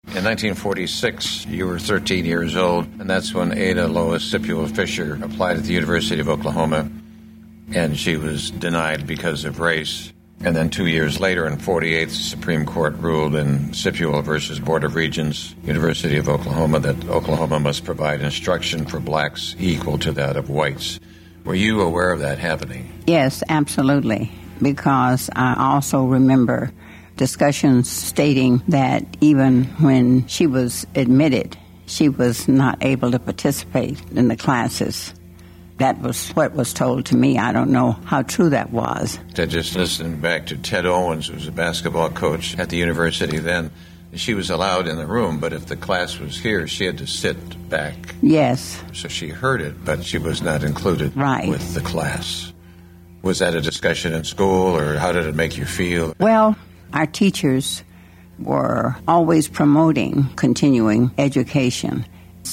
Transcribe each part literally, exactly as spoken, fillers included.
In nineteen forty-six, you were thirteen years old, and that's when Ada Lois Sipula Fisher applied at the University of Oklahoma, and she was denied because of race. And then two years later, in forty-eight, the Supreme Court ruled in Sipula versus Board of Regents, University of Oklahoma, that Oklahoma must provide instruction for blacks equal to that of whites. Were you aware of that happening? Yes, absolutely, because I also remember discussions stating that even when she was admitted, she was not able to participate in the classes. That was what was told to me. I don't know how true that was. To just listen back to Ted Owens, who was a basketball coach at the university then, she was allowed in the room, but if the class was here, she had to sit back. Yes. So she heard it, but she was not included right. with the class. Was that a discussion in school, or how did it make you feel? Well, our teachers were always promoting continuing education.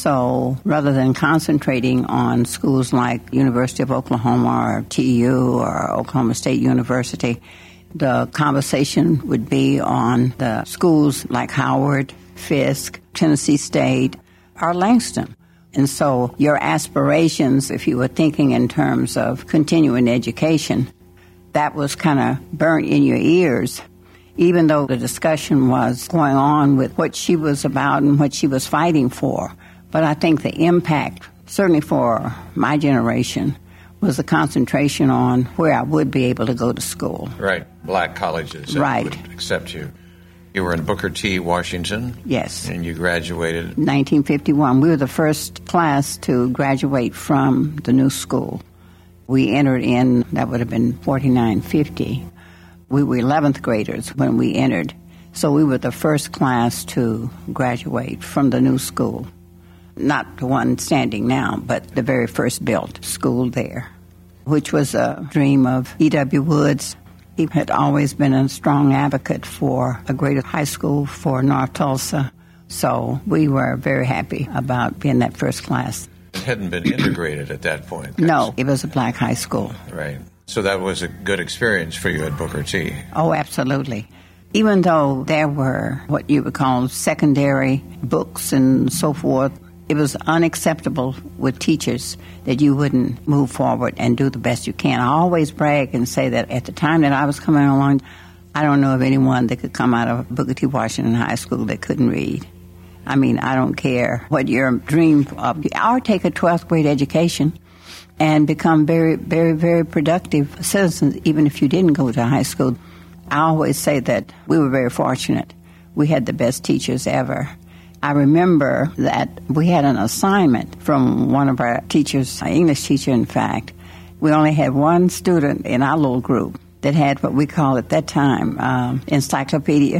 So rather than concentrating on schools like University of Oklahoma or T U or Oklahoma State University, the conversation would be on the schools like Howard, Fisk, Tennessee State, or Langston. And so your aspirations, if you were thinking in terms of continuing education, that was kind of burnt in your ears, even though the discussion was going on with what she was about and what she was fighting for. But I think the impact, certainly for my generation, was the concentration on where I would be able to go to school. Right. Black colleges that right. would accept you. You were in Booker T, Washington. Yes. And you graduated? nineteen fifty-one. We were the first class to graduate from the new school. We entered in, that would have been forty-nine fifty. We were eleventh graders when we entered. So we were the first class to graduate from the new school. Not the one standing now, but the very first built school there, which was a dream of E W Woods. He had always been a strong advocate for a greater high school for North Tulsa. So we were very happy about being that first class. It hadn't been integrated at that point. No, it was a black high school. Right. So that was a good experience for you at Booker T. Oh, absolutely. Even though there were what you would call secondary books and so forth, it was unacceptable with teachers that you wouldn't move forward and do the best you can. I always brag and say that at the time that I was coming along, I don't know of anyone that could come out of Booker T. Washington High School that couldn't read. I mean, I don't care what your dream of, or take a twelfth grade education and become very, very, very productive citizens, even if you didn't go to high school. I always say that we were very fortunate. We had the best teachers ever. I remember that we had an assignment from one of our teachers, an English teacher, in fact. We only had one student in our little group that had what we called at that time um, encyclopedia.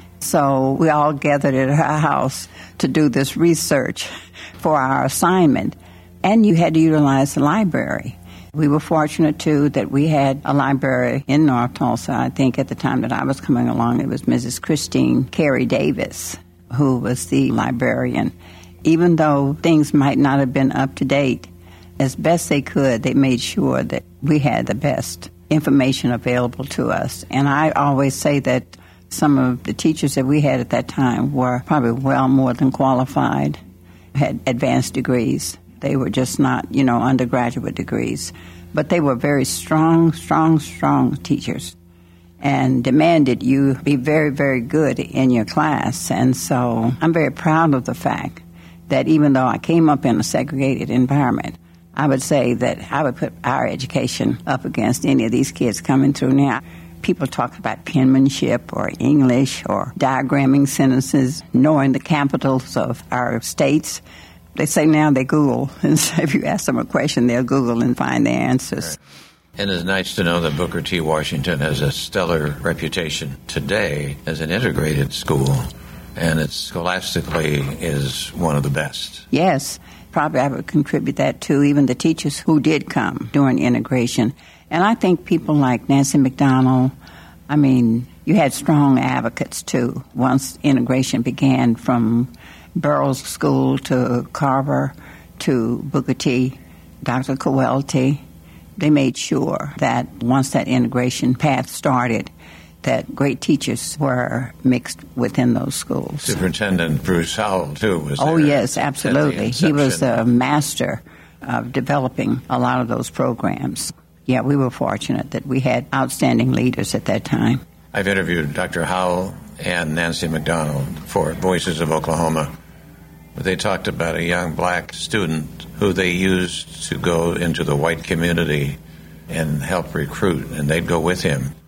So we all gathered at her house to do this research for our assignment. And you had to utilize the library. We were fortunate, too, that we had a library in North Tulsa. I think at the time that I was coming along, it was Missus Christine Carey Davis, who was the librarian. Even though things might not have been up to date, as best they could, they made sure that we had the best information available to us. And I always say that some of the teachers that we had at that time were probably well more than qualified, had advanced degrees. They were just not, you know, undergraduate degrees. But they were very strong, strong, strong teachers and demanded you be very, very good in your class. And so I'm very proud of the fact that even though I came up in a segregated environment, I would say that I would put our education up against any of these kids coming through now. People talk about penmanship or English or diagramming sentences, knowing the capitals of our states. They say now they Google, and so if you ask them a question, they'll Google and find the answers. Right. And it's nice to know that Booker T. Washington has a stellar reputation today as an integrated school, and it scholastically is one of the best. Yes, probably I would contribute that to even the teachers who did come during integration. And I think people like Nancy McDonald, I mean, you had strong advocates, too, once integration began from Burroughs School to Carver to Booker T, Doctor Coelty. They made sure that once that integration path started, that great teachers were mixed within those schools. Superintendent Bruce Howell, too, was Oh, there yes, absolutely. He was inception. a master of developing a lot of those programs. Yeah, we were fortunate that we had outstanding leaders at that time. I've interviewed Doctor Howell and Nancy McDonald for Voices of Oklahoma. They talked about a young black student who they used to go into the white community and help recruit, and they'd go with him.